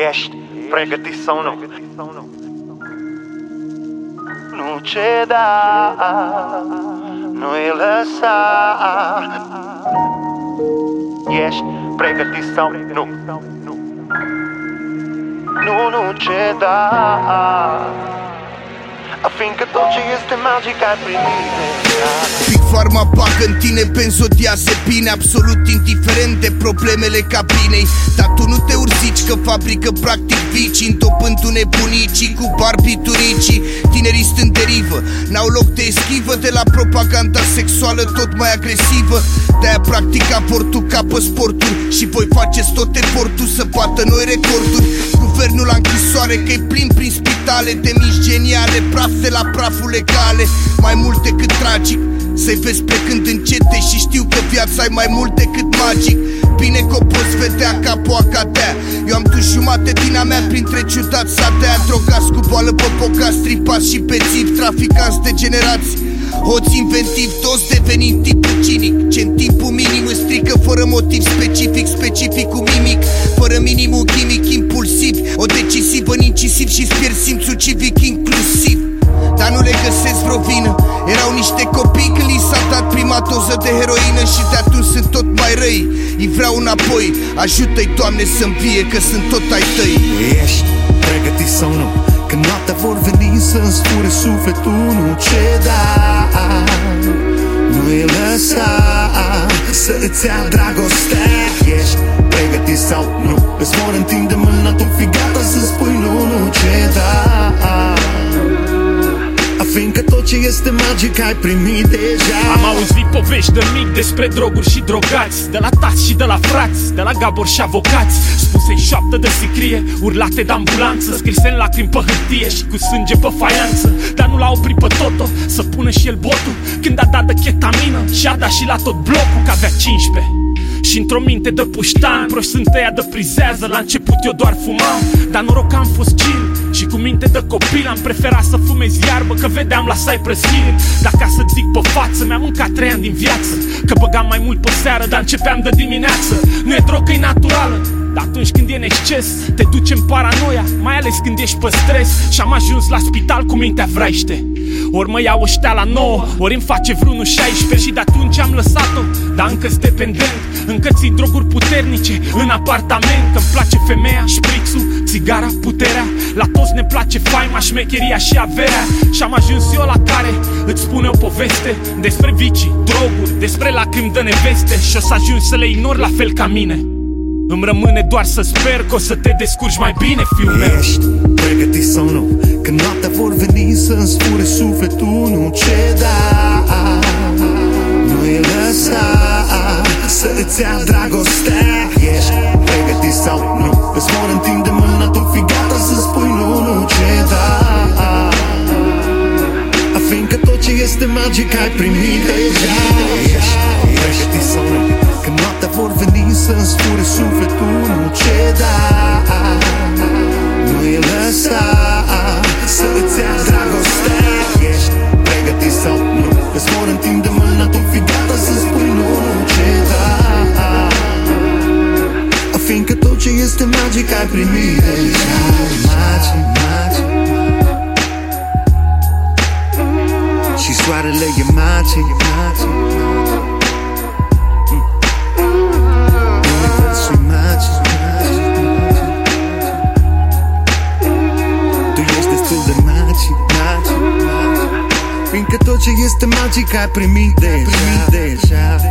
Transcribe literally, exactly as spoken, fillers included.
Ești pregătit sau nu? Nu ceda, nu-i lăsa. Ești pregătit sau nu? Nu, nu ceda, fiindcă tot ce este magic ai primit deja. Big Pharma bagă în tine benzodiazepine, absolut indiferent de problemele cabinei. Dar tu nu te urzici că fabrică practic vicii, întopându nebunicii cu barbituricii. Tinerii în derivă, n-au loc de eschivă de la propaganda sexuală tot mai agresivă. De-aia practic avortul capă sporturi și voi faceți tot efortul să bată noi recorduri. Guvernul la închisoare că-i plin prin spitale de mici geniale, praf de la praful legale. Mai mult decât tragic să-i vezi plecând încete și știu că viața e mai mult decât magic. Bine că o poți vedea ca poaca de-aia. Eu am dus jumate din a mea printre ciudați satea. Drogați cu boală pe boca, stripați și bețivi, traficanți degenerați, hoți inventivi, toți devenind tipul cinic, ce în timpul minim îți strică fără motiv specific, specific cu mimic, fără minimul chimic impulsiv, o decisivă în incisiv și-ți pierd simțul civic inclusiv. Dar nu le găsesc vreo vină, erau niște copii când li s-a dat prima doză de heroină și de atunci sunt tot mai răi. Îi vreau înapoi, ajută-i Doamne să-mi vie că sunt tot ai tăi. Ești pregătit sau nu? Că noaptea vor veni să-ți fure sufletul, nu ceda, nu-i lăsa să îți ia dragostea. Ești pregătit sau nu? Îți vor întinde mâna, tu fi gata să spui nu, nu ceda, fiindcă tot ce este magic ai primit deja. Am auzit povești de mic despre droguri și drogați, de la tați și de la frați, de la gabori și avocați, spuse-i șoaptă de sicrie, urlate de ambulanță, scrise în lacrimi pe hârtie și cu sânge pe faianță. Dar nu l-a oprit pe Toto să pună și el botul când a dat de chetamină și a dat și la tot blocul, că avea cincisprezece. Și într-o minte de puștan, proști sunt ăia de prizează. La început eu doar fumam, dar noroc că am fost chill și cu minte de copil am preferat să fumez iarbă, că vedeam la Cypress Hill. Dar ca să zic pe față, mi-am mâncat trei ani din viață, că băgam mai mult pe seară, dar începeam de dimineață. Nu e drog că e naturală, dar atunci când e în exces te duce în paranoia, mai ales când ești pe stres. Și am ajuns la spital cu mintea vraiște. Ori mă iau ăștia la nouă, ori îmi face vreunul șaisprezece. Și de atunci am lăsat-o, dar încă-s dependent. Încă țin droguri puternice în apartament, că-mi place femeia, șprițul, țigara, puterea. La toți ne place faima, șmecheria și averea. Și am ajuns eu la care îți spune o poveste despre vicii, droguri, despre lacrimi de neveste. Și o să ajungi să le ignori la fel ca mine. Îmi rămâne doar să sper că o să te descurci mai bine, fiul meu. Ești pregătit sau nu? Că noaptea vor veni să-ți fure sufletul, nu ceda, nu-i lăsa să îți ia dragostea. Ești pregătit sau nu? Îți vor întinde mâna, tu fi gata să spui nu, nu ceda, fiindcă tot ce este magic ai primit deja. Ești pregătit sau nu? Că noaptea vor veni să-ți fure sufletul, nu ceda, nu-i lăsa să îți ia dragostea. Ești pregătit sau nu? Îți vor întinde mâna, tu fi gata să spui nu, nu ceda, fiindcă tot ce este magic ai primit deja. Magic, magic, și soarele e magic, magic. Fiindcă tot ce este magic ai primit deja, primit deja.